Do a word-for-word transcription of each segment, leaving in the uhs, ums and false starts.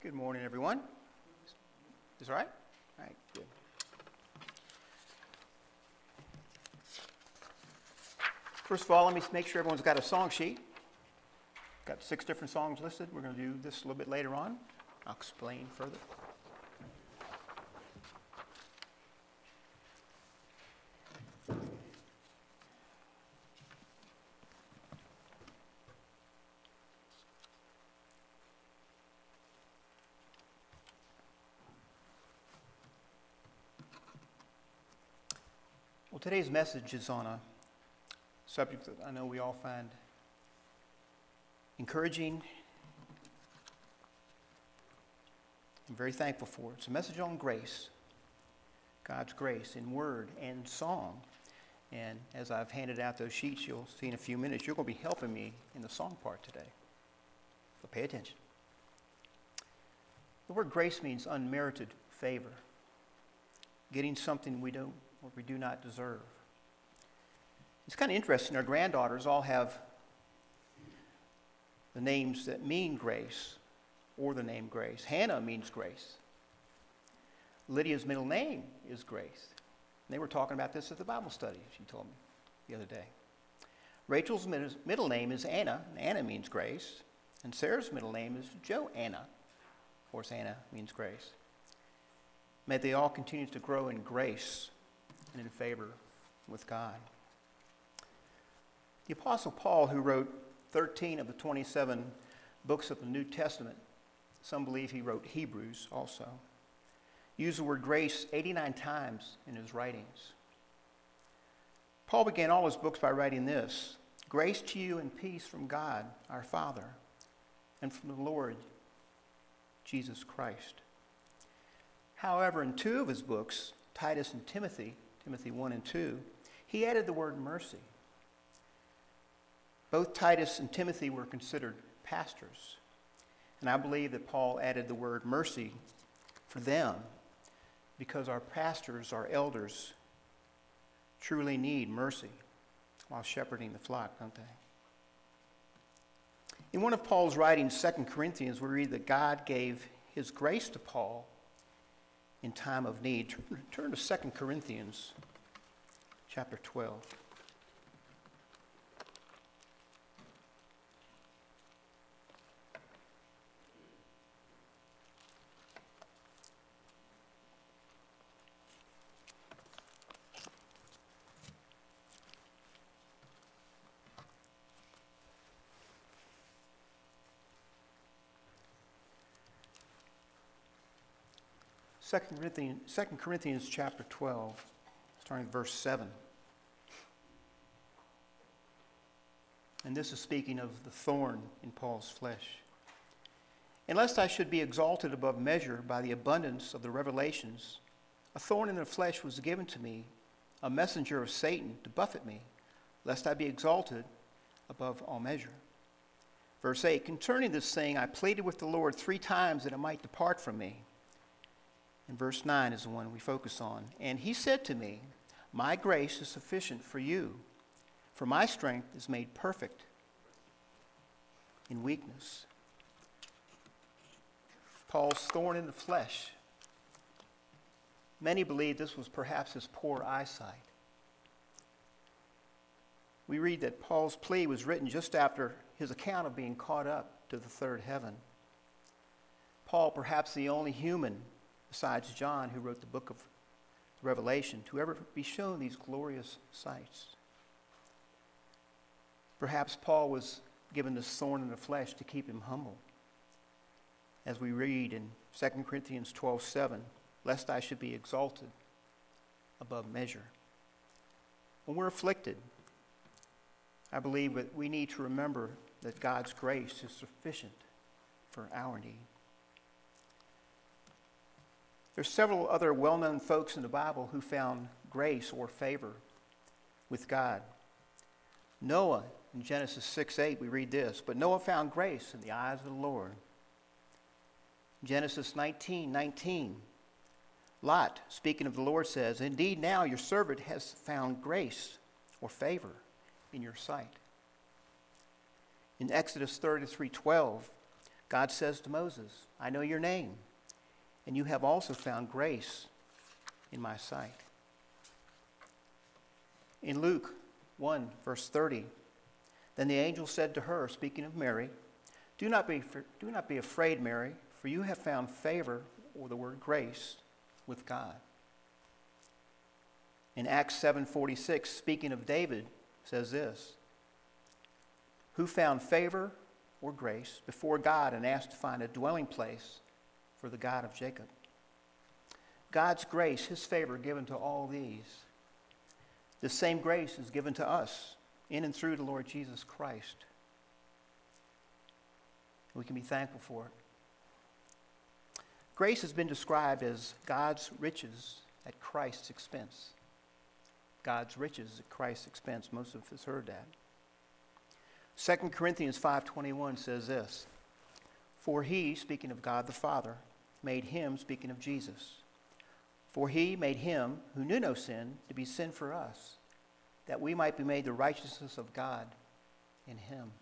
Good morning, everyone. Is it all right? All right, good. First of all, let me make sure everyone's got a song sheet. Got six different songs listed. We're going to do this a little bit later on. I'll explain further. Well, today's message is on a subject that I know we all find encouraging and very thankful for. It's a message on grace, God's grace in word and song. And as I've handed out those sheets, you'll see in a few minutes, you're going to be helping me in the song part today. So pay attention. The word grace means unmerited favor, getting something we don't or we do not deserve. It's kind of interesting. Our granddaughters all have the names that mean grace, or the name Grace. Hannah means grace. Lydia's middle name is Grace. And they were talking about this at the Bible study, she told me the other day. Rachel's middle name is Anna, and Anna means grace. And Sarah's middle name is Joanna. Of course, Anna means grace. May they all continue to grow in grace and in favor with God. The Apostle Paul, who wrote thirteen of the twenty-seven books of the New Testament, some believe he wrote Hebrews also, used the word grace eighty-nine times in his writings. Paul began all his books by writing this: "Grace to you and peace from God our Father and from the Lord Jesus Christ." However, in two of his books, Titus and Timothy, Timothy one and two, he added the word mercy. Both Titus and Timothy were considered pastors, and I believe that Paul added the word mercy for them because our pastors, our elders, truly need mercy while shepherding the flock, don't they? In one of Paul's writings, Second Corinthians, we read that God gave his grace to Paul in time of need. Turn, turn to Second Corinthians chapter twelve. Second Corinthians, Second Corinthians chapter twelve, starting at verse seven. And this is speaking of the thorn in Paul's flesh. "And lest I should be exalted above measure by the abundance of the revelations, a thorn in the flesh was given to me, a messenger of Satan to buffet me, lest I be exalted above all measure." Verse eight, "Concerning this thing I pleaded with the Lord three times that it might depart from me." And verse nine is the one we focus on. "And he said to me, my grace is sufficient for you, for my strength is made perfect in weakness." Paul's thorn in the flesh. Many believe this was perhaps his poor eyesight. We read that Paul's plea was written just after his account of being caught up to the third heaven. Paul, perhaps the only human besides John, who wrote the book of Revelation, to ever be shown these glorious sights. Perhaps Paul was given this thorn in the flesh to keep him humble. As we read in Second Corinthians twelve seven, "Lest I should be exalted above measure." When we're afflicted, I believe that we need to remember that God's grace is sufficient for our need. There's several other well-known folks in the Bible who found grace or favor with God. Noah, in Genesis six eight, we read this: "But Noah found grace in the eyes of the Lord." Genesis nineteen nineteen, Lot, speaking of the Lord, says, "Indeed now your servant has found grace or favor in your sight." In Exodus thirty-three twelve, God says to Moses, I know your name, and you have also found grace in my sight. In Luke one, verse thirty, then the angel said to her, speaking of Mary, do not be, do not be afraid, Mary, for you have found favor, or the word grace, with God. In Acts seven forty-six, speaking of David, says this, who found favor or grace before God and asked to find a dwelling place for the God of Jacob. God's grace, his favor given to all these. The same grace is given to us in and through the Lord Jesus Christ. We can be thankful for it. Grace has been described as God's riches at Christ's expense. God's riches at Christ's expense. Most of us have heard that. Second Corinthians five twenty-one says this, for he, speaking of God the Father, made him, speaking of Jesus, for he made him who knew no sin to be sin for us, that we might be made the righteousness of God in him.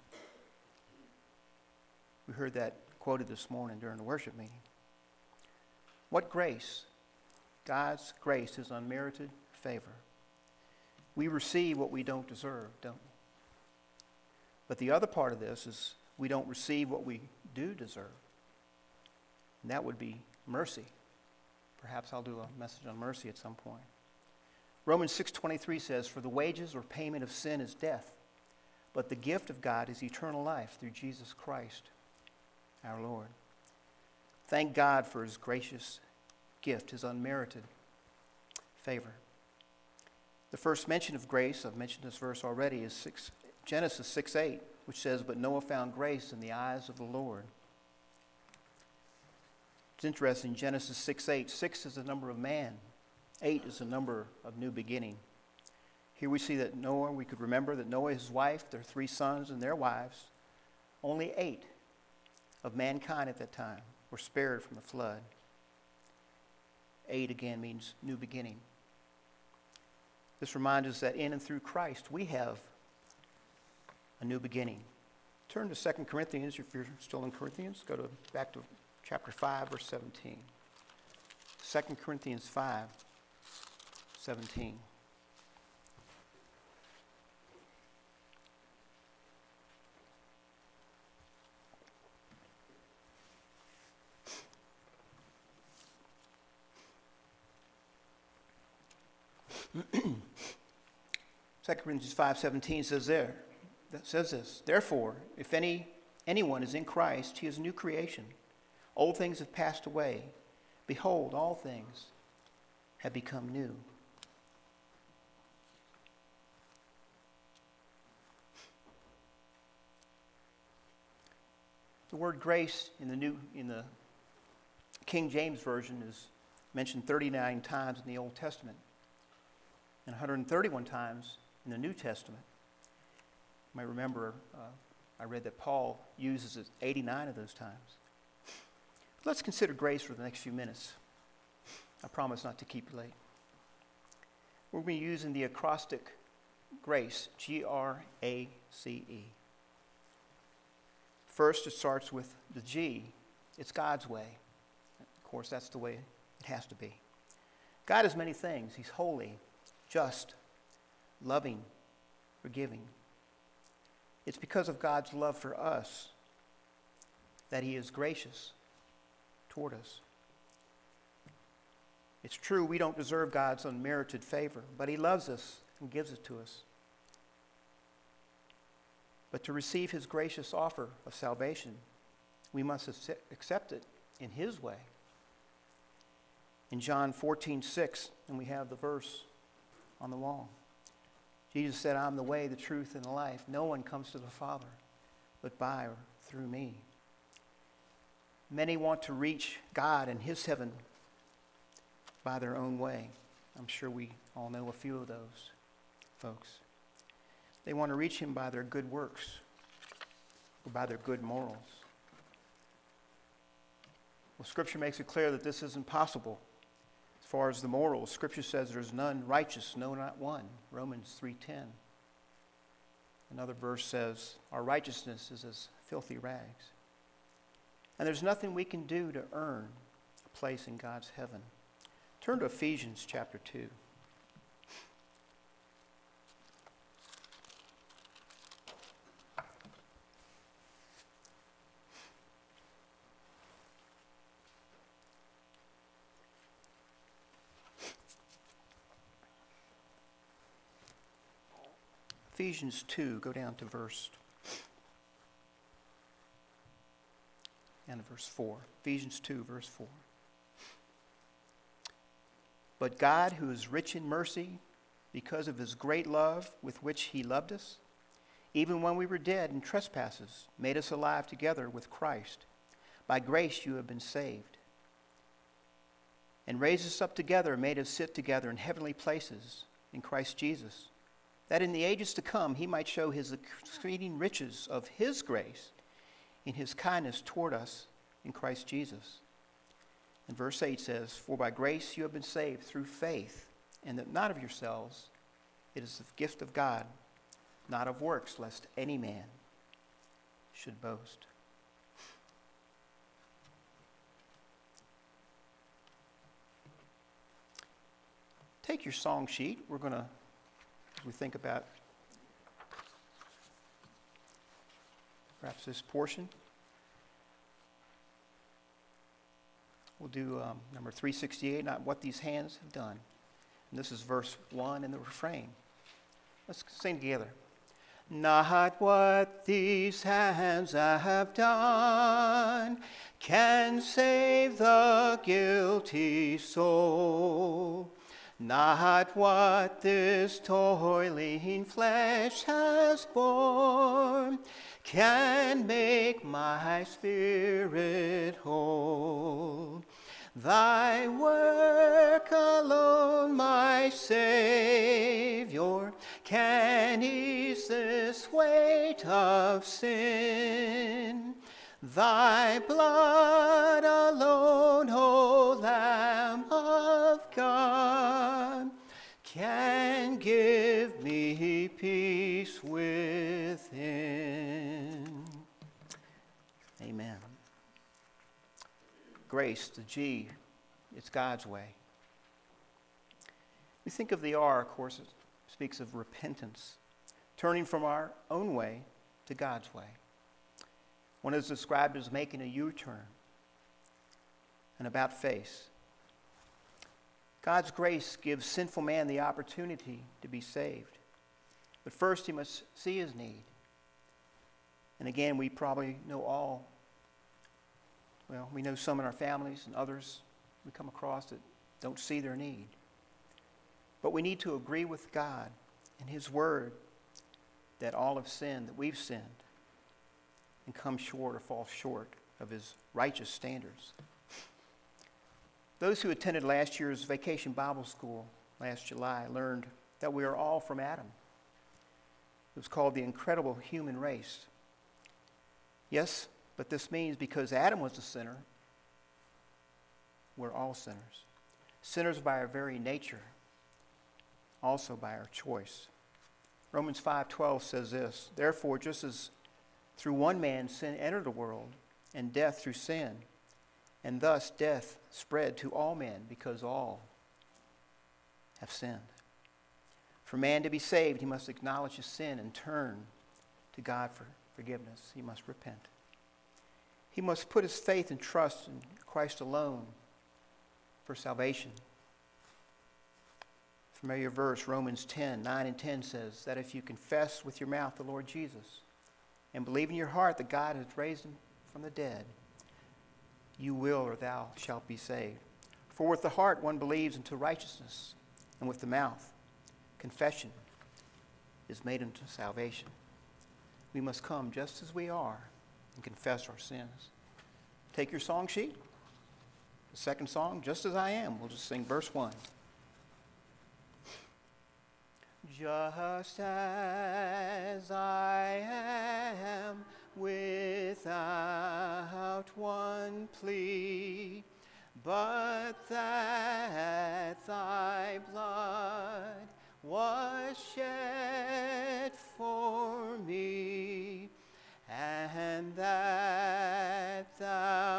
We heard that quoted this morning during the worship meeting. What grace? God's grace is unmerited favor. We receive what we don't deserve, don't we? But the other part of this is we don't receive what we do deserve. And that would be mercy. Perhaps I'll do a message on mercy at some point. Romans six twenty-three says, for the wages or payment of sin is death, but the gift of God is eternal life through Jesus Christ, our Lord. Thank God for his gracious gift, his unmerited favor. The first mention of grace, I've mentioned this verse already, is six, Genesis six eight, which says, but Noah found grace in the eyes of the Lord. It's interesting, Genesis six eight, six is the number of man, eight is the number of new beginning. Here we see that Noah, we could remember that Noah, his wife, their three sons and their wives, only eight of mankind at that time were spared from the flood. Eight again means new beginning. This reminds us that in and through Christ we have a new beginning. Turn to Second Corinthians, if you're still in Corinthians. Go to back to chapter five, verse seventeen. Second Corinthians five, seventeen. Second Corinthians five seventeen says there, that says this, therefore, if any anyone is in Christ, he is a new creation. Old things have passed away. Behold, all things have become new. The word grace in the new in the King James Version is mentioned thirty-nine times in the Old Testament and one hundred thirty-one times in the New Testament. You might remember uh, I read that Paul uses it eighty-nine of those times. But let's consider grace for the next few minutes. I promise not to keep you late. We're going to be using the acrostic GRACE, G R A C E. First, it starts with the G. It's God's way. Of course, that's the way it has to be. God is many things. He's holy, just, loving, forgiving. It's because of God's love for us that he is gracious toward us. It's true we don't deserve God's unmerited favor, but he loves us and gives it to us. But to receive his gracious offer of salvation, we must accept it in his way. In John fourteen six, and we have the verse on the wall, Jesus said, I'm the way, the truth, and the life. No one comes to the Father but by or through me. Many want to reach God and his heaven by their own way. I'm sure we all know a few of those folks. They want to reach him by their good works or by their good morals. Well, Scripture makes it clear that this isn't possible. As far as the morals, Scripture says there's none righteous, no, not one. Romans three ten. Another verse says, our righteousness is as filthy rags. And there's nothing we can do to earn a place in God's heaven. Turn to Ephesians chapter two. Ephesians two, go down to verse and verse four. Ephesians two, verse four. But God, who is rich in mercy, because of his great love with which he loved us, even when we were dead in trespasses, made us alive together with Christ. By grace you have been saved. And raised us up together and made us sit together in heavenly places in Christ Jesus, that in the ages to come he might show his exceeding riches of his grace in his kindness toward us in Christ Jesus. And verse eight says, For by grace you have been saved through faith, and that not of yourselves, it is the gift of God, not of works, lest any man should boast. Take your song sheet. We're going to, as we think about perhaps this portion, we'll do um, number three sixty-eight, not what these hands have done. And this is verse one in the refrain. Let's sing together. Not what these hands have done can save the guilty soul. Not what this toiling flesh has borne can make my spirit whole. Thy work alone, my Savior, can ease this weight of sin. Thy blood alone, O Lamb of God, can give me peace within. Amen. Grace, the G, it's God's way. We think of the R, of course, it speaks of repentance, turning from our own way to God's way. One is described as making a U-turn, an about face. God's grace gives sinful man the opportunity to be saved. But first he must see his need. And again, we probably know all, well, we know some in our families and others we come across that don't see their need. But we need to agree with God and his word that all have sinned, that we've sinned, and come short or fall short of his righteous standards. Those who attended last year's Vacation Bible School last July learned that we are all from Adam. It was called the incredible human race. Yes, but this means because Adam was a sinner, we're all sinners. Sinners by our very nature, also by our choice. Romans five twelve says this, Therefore, just as through one man sin entered the world, and death through sin, and thus death spread to all men because all have sinned. For man to be saved, he must acknowledge his sin and turn to God for forgiveness. He must repent. He must put his faith and trust in Christ alone for salvation. Familiar verse, Romans ten, nine and ten says that if you confess with your mouth the Lord Jesus and believe in your heart that God has raised him from the dead, you will or thou shalt be saved. For with the heart one believes unto righteousness, and with the mouth confession is made unto salvation. We must come just as we are and confess our sins. Take your song sheet. The second song, Just As I Am. We'll just sing verse one. Just as I am, without one plea, but that thy blood was shed for me, and that thou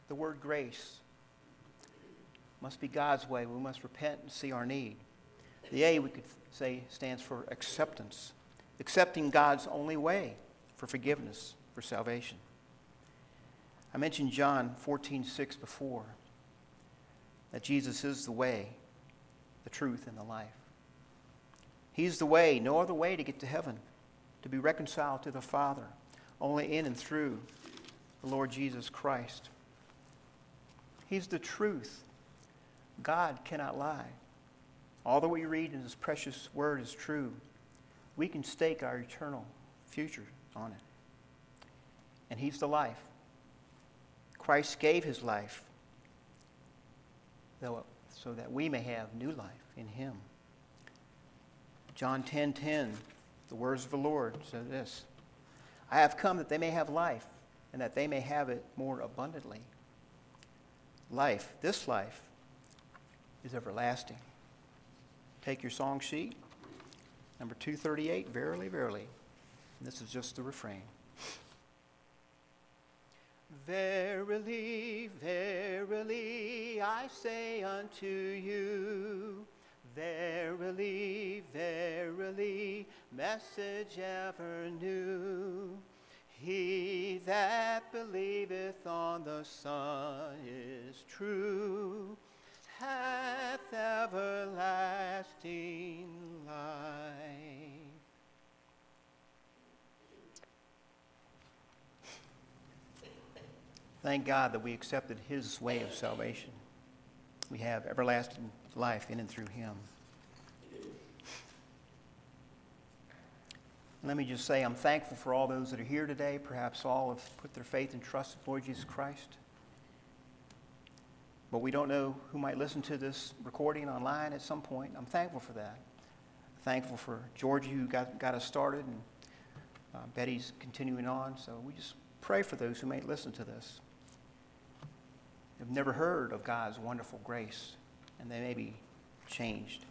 the word grace must be God's way. We must repent and see our need. The A, we could say, stands for acceptance. Accepting God's only way for forgiveness, for salvation. I mentioned John fourteen six before, that Jesus is the way, the truth, and the life. He's the way, no other way to get to heaven, to be reconciled to the Father, only in and through the Lord Jesus Christ. He's the truth. God cannot lie. All that we read in His precious word is true. We can stake our eternal future on it. And He's the life. Christ gave His life so that we may have new life in Him. John ten ten, the words of the Lord say this: I have come that they may have life, and that they may have it more abundantly. Life, this life, is everlasting. Take your song sheet, number two thirty-eight, Verily, Verily. And this is just the refrain. Verily, verily, I say unto you, verily, verily, message ever new. He that believeth on the Son is true, hath everlasting life. Thank God that we accepted His way of salvation. We have everlasting life in and through Him. Let me just say I'm thankful for all those that are here today. Perhaps all have put their faith and trust in Lord Jesus Christ. But we don't know who might listen to this recording online at some point. I'm thankful for that. Thankful for Georgie who got, got us started, and uh, Betty's continuing on. So we just pray for those who may listen to this. They've never heard of God's wonderful grace, and they may be changed.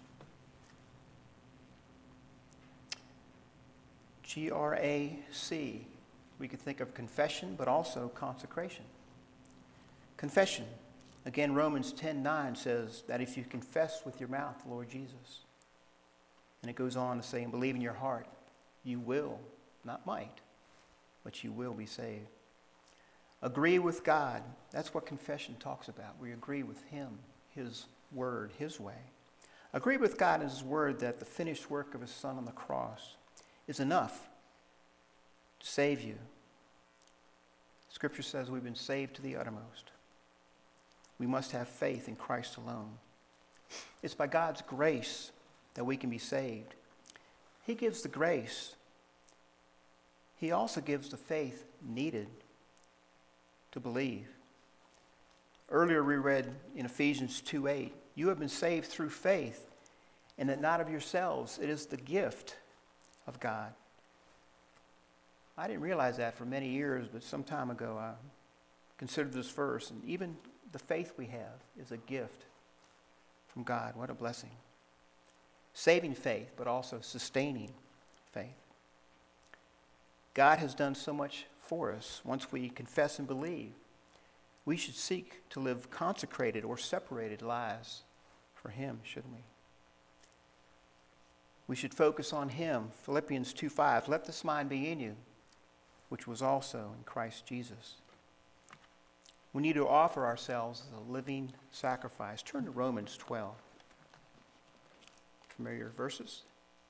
G R A C. We could think of confession, but also consecration. Confession. Again, Romans ten nine says that if you confess with your mouth the Lord Jesus, and it goes on to say, and believe in your heart, you will, not might, but you will be saved. Agree with God. That's what confession talks about. We agree with Him, His word, His way. Agree with God in His word that the finished work of His Son on the cross is enough to save you. Scripture says we've been saved to the uttermost. We must have faith in Christ alone. It's by God's grace that we can be saved. He gives the grace. He also gives the faith needed to believe. Earlier we read in Ephesians two eight, you have been saved through faith, and that not of yourselves. It is the gift of God. I didn't realize that for many years, but some time ago I considered this verse, and even the faith we have is a gift from God. What a blessing. Saving faith, but also sustaining faith. God has done so much for us. Once we confess and believe, we should seek to live consecrated or separated lives for Him, shouldn't we? We should focus on Him. Philippians two five, let this mind be in you, which was also in Christ Jesus. We need to offer ourselves as a living sacrifice. Turn to Romans twelve. Familiar verses.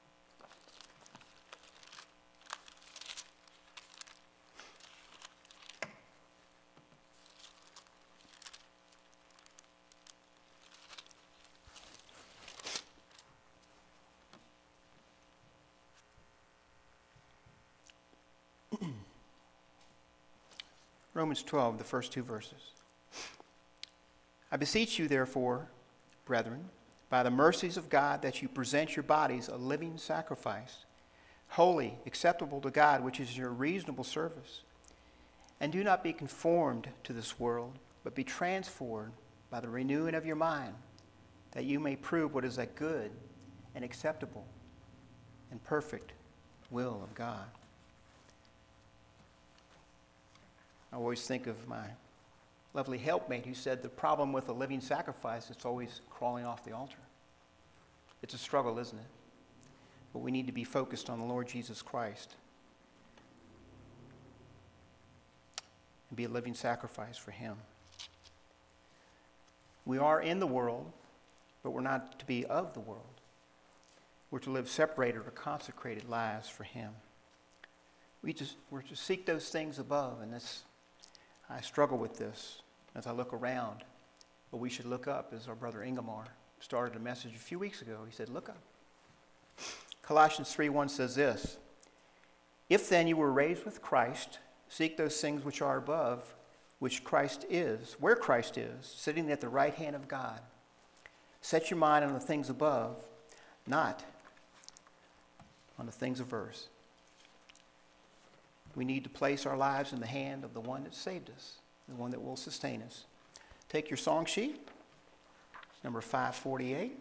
Romans twelve, the first two verses. I beseech you, therefore, brethren, by the mercies of God, that you present your bodies a living sacrifice, holy, acceptable to God, which is your reasonable service. And do not be conformed to this world, but be transformed by the renewing of your mind, that you may prove what is that good and acceptable and perfect will of God. I always think of my lovely helpmate who said the problem with a living sacrifice is it's always crawling off the altar. It's a struggle, isn't it? But we need to be focused on the Lord Jesus Christ and be a living sacrifice for him. We are in the world, but we're not to be of the world. We're to live separated or consecrated lives for him. We just, we're to seek those things above, and this, I struggle with this as I look around. But we should look up, as our brother Ingemar started a message a few weeks ago. He said, look up. Colossians three one says this, if then you were raised with Christ, seek those things which are above, which Christ is, where Christ is, sitting at the right hand of God. Set your mind on the things above, not on the things of earth. We need to place our lives in the hand of the one that saved us, the one that will sustain us. Take your song sheet, number five forty-eight.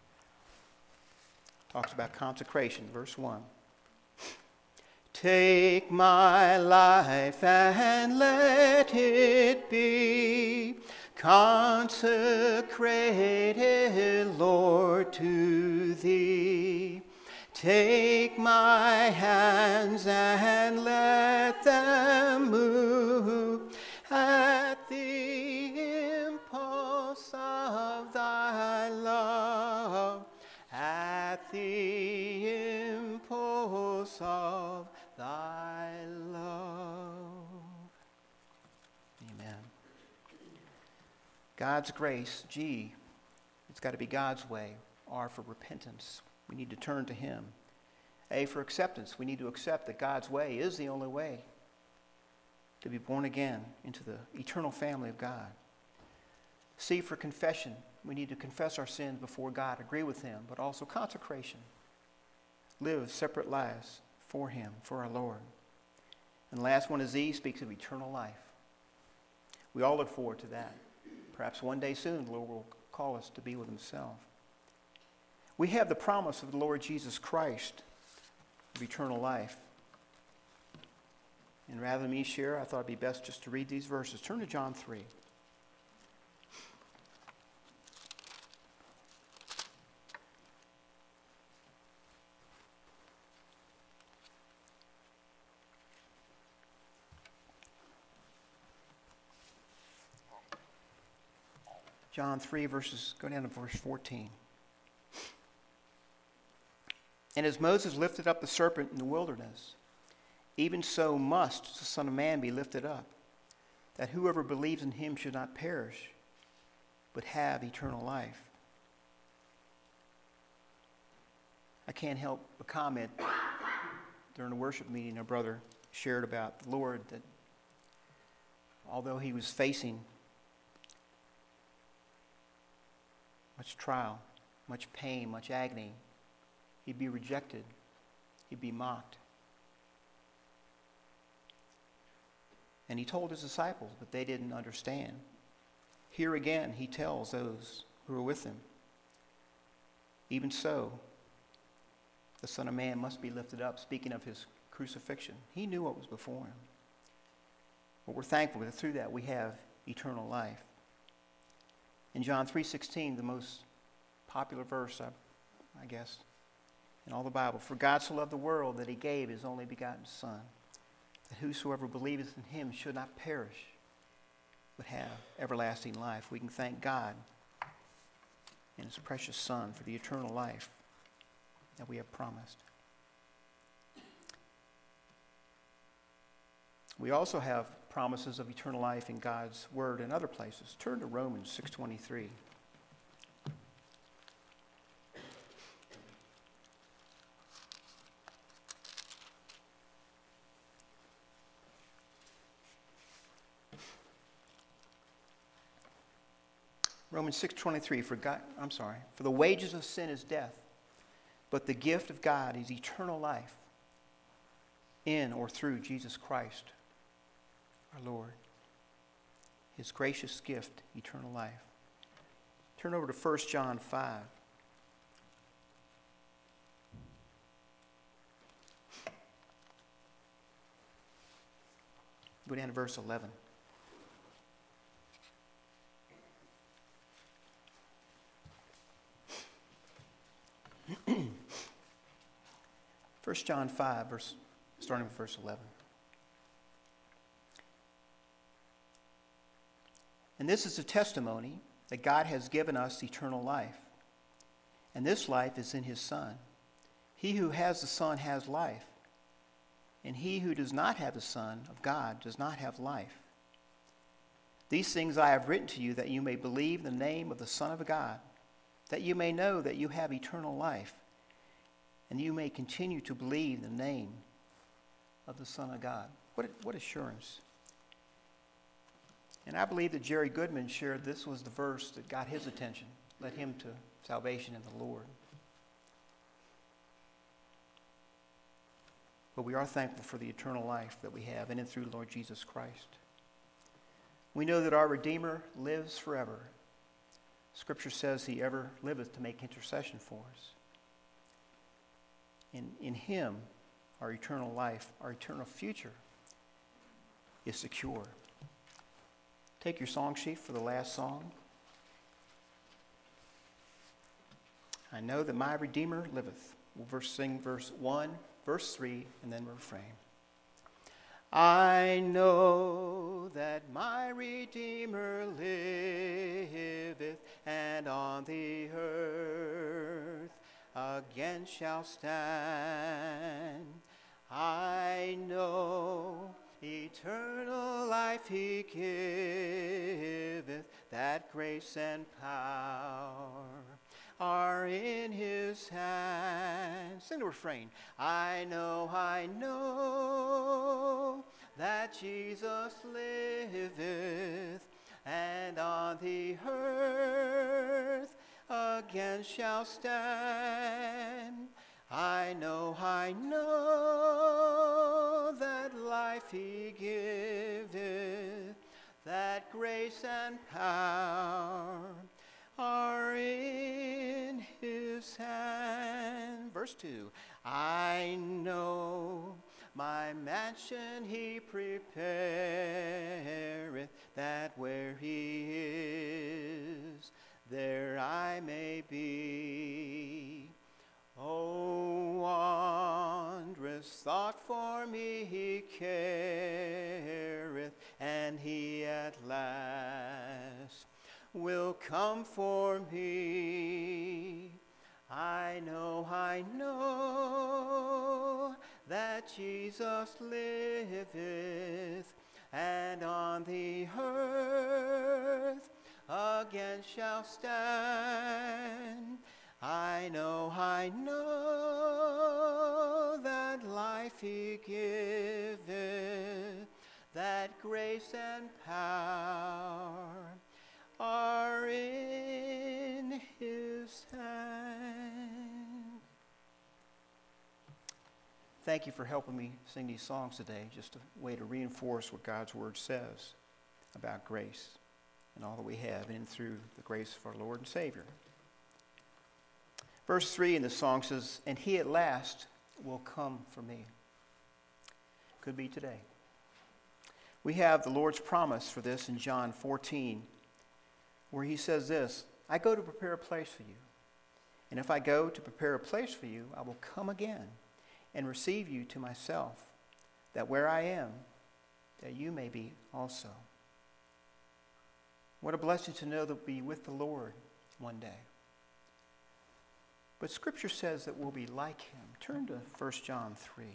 Talks about consecration, verse one. Take my life and let it be consecrated, Lord, to thee. Take my hands and let them move at the impulse of thy love, at the impulse of thy love. Amen. God's grace, G, it's got to be God's way. R for repentance. We need to turn to him. A for acceptance. We need to accept that God's way is the only way to be born again into the eternal family of God. C for confession. We need to confess our sins before God, agree with him, but also consecration. Live separate lives for him, for our Lord. And the last one is E, speaks of eternal life. We all look forward to that. Perhaps one day soon the Lord will call us to be with himself. We have the promise of the Lord Jesus Christ of eternal life. And rather than me share, I thought it'd be best just to read these verses. Turn to John three. John three, verses, go down to verse fourteen. And as Moses lifted up the serpent in the wilderness, even so must the Son of Man be lifted up, that whoever believes in him should not perish, but have eternal life. I can't help but comment during a worship meeting, a brother shared about the Lord that although he was facing much trial, much pain, much agony, he'd be rejected, he'd be mocked. And he told his disciples, but they didn't understand. Here again, he tells those who are with him, even so, the Son of Man must be lifted up, speaking of his crucifixion. He knew what was before him. But we're thankful that through that we have eternal life. In John three sixteen, the most popular verse, I, I guess, in all the Bible, for God so loved the world that he gave his only begotten Son, that whosoever believeth in him should not perish, but have everlasting life. We can thank God and his precious Son for the eternal life that we have promised. We also have promises of eternal life in God's Word in other places. Turn to Romans six twenty-three. Romans six twenty-three, for God, I'm sorry, for the wages of sin is death, but the gift of God is eternal life in or through Jesus Christ, our Lord. His gracious gift, eternal life. Turn over to First John five. Go down to verse eleven. First John five, verse, starting with verse eleven. And this is a testimony that God has given us eternal life. And this life is in his Son. He who has the Son has life. And he who does not have the Son of God does not have life. These things I have written to you that you may believe the name of the Son of God, that you may know that you have eternal life, and you may continue to believe the name of the Son of God. What, what assurance. And I believe that Jerry Goodman shared this was the verse that got his attention, led him to salvation in the Lord. But we are thankful for the eternal life that we have in and through Lord Jesus Christ. We know that our Redeemer lives forever. Scripture says he ever liveth to make intercession for us. In, in him, our eternal life, our eternal future is secure. Take your song sheet for the last song. I know that my Redeemer liveth. We'll verse, sing verse one, verse three, and then refrain. I know that my Redeemer liveth, and on the earth again shall stand. I know eternal life he giveth, that grace and power are in his hands. Sing the refrain. I know, I know that Jesus liveth, and on the earth again shall stand. I know, I know that life he giveth, that grace and power are in his hand. Verse two. I know my mansion he prepareth, that where he is, there I may be. Oh, wondrous thought for me he careth, and he at last will come for me. I know, I know that Jesus liveth, and on the earth again shall stand. I know, I know that life he giveth, that grace and power are in his hand. Thank you for helping me sing these songs today, just a way to reinforce what God's word says about grace and all that we have in and through the grace of our Lord and Savior. Verse three in the song says, and he at last will come for me. Could be today. We have the Lord's promise for this in John fourteen, where he says this, I go to prepare a place for you. And if I go to prepare a place for you, I will come again and receive you to myself, that where I am, that you may be also. What a blessing to know that we'll be with the Lord one day. But Scripture says that we'll be like him. Turn to First John three.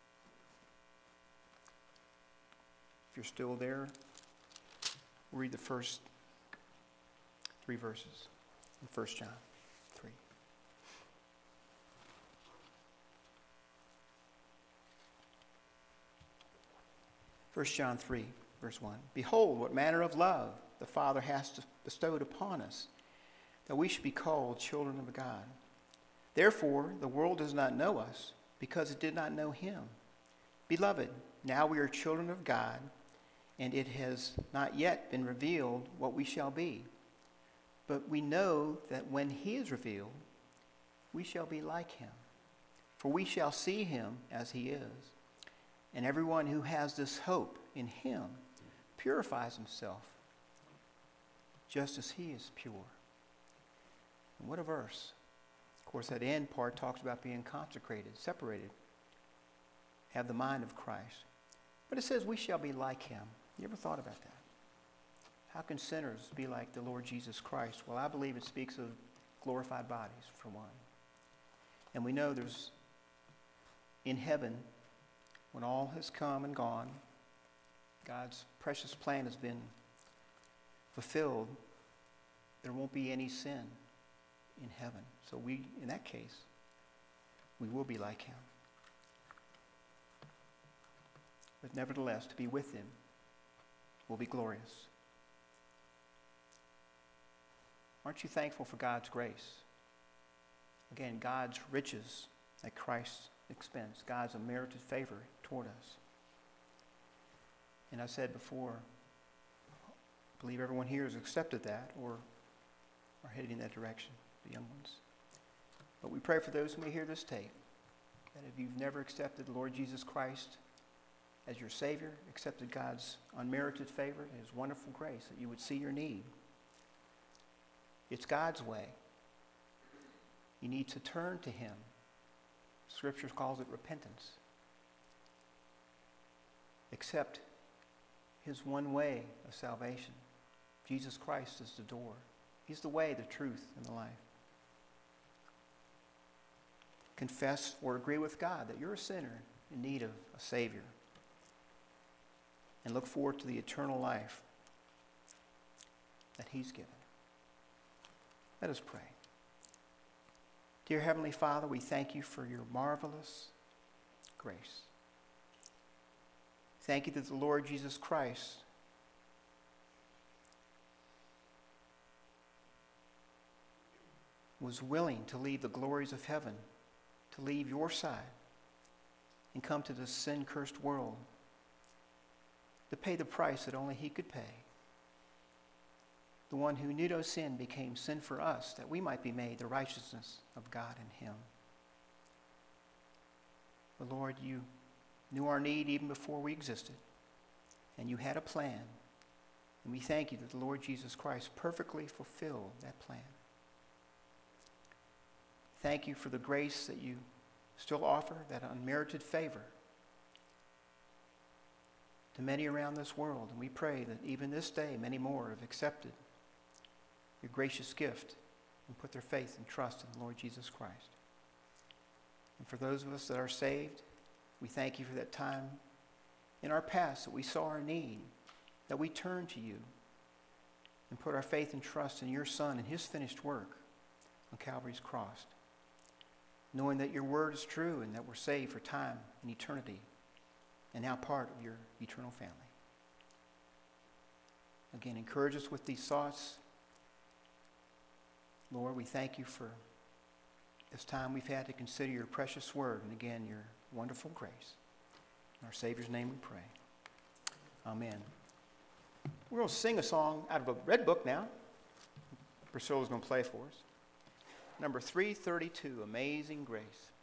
If you're still there, we'll read the first three verses in First John three. First John three, verse one. Behold, what manner of love the Father has bestowed upon us, that we should be called children of God. Therefore, the world does not know us, because it did not know him. Beloved, now we are children of God, and it has not yet been revealed what we shall be. But we know that when he is revealed, we shall be like him. For we shall see him as he is. And everyone who has this hope in him purifies himself, just as he is pure. And what a verse. Of course, that end part talks about being consecrated, separated have the mind of Christ. But it says we shall be like him. You ever thought about that? How can sinners be like the Lord Jesus Christ? Well, I believe it speaks of glorified bodies, for one. And we know there's, in heaven, when all has come and gone, God's precious plan has been fulfilled, there won't be any sin in heaven. So we, in that case, we will be like him. But nevertheless, to be with him will be glorious. Aren't you thankful for God's grace? Again, God's riches at Christ's expense, God's unmerited favor toward us. And I said before, I believe everyone here has accepted that or are heading in that direction, the young ones. But we pray for those who may hear this tape, that if you've never accepted the Lord Jesus Christ as your Savior, accepted God's unmerited favor and his wonderful grace, that you would see your need. It's God's way. You need to turn to him. Scripture calls it repentance. Accept his one way of salvation. Jesus Christ is the door. He's the way, the truth, and the life. Confess or agree with God that you're a sinner in need of a Savior. And look forward to the eternal life that he's given. Let us pray. Dear Heavenly Father, we thank you for your marvelous grace. Thank you that the Lord Jesus Christ was willing to leave the glories of heaven, to leave your side, and come to this sin-cursed world to pay the price that only he could pay. The one who knew no sin became sin for us, that we might be made the righteousness of God in him. But Lord, you knew our need even before we existed, and you had a plan. And we thank you that the Lord Jesus Christ perfectly fulfilled that plan. Thank you for the grace that you still offer, that unmerited favor to many around this world. And we pray that even this day, many more have accepted your gracious gift and put their faith and trust in the Lord Jesus Christ. And for those of us that are saved, we thank you for that time in our past that we saw our need, that we turned to you and put our faith and trust in your Son and his finished work on Calvary's cross, knowing that your word is true and that we're saved for time and eternity and now part of your eternal family. Again, encourage us with these thoughts. Lord, we thank you for this time we've had to consider your precious word and again, your wonderful grace. In our Savior's name we pray. Amen. We're going to sing a song out of a red book now. Priscilla's going to play for us. Number three thirty-two, Amazing Grace.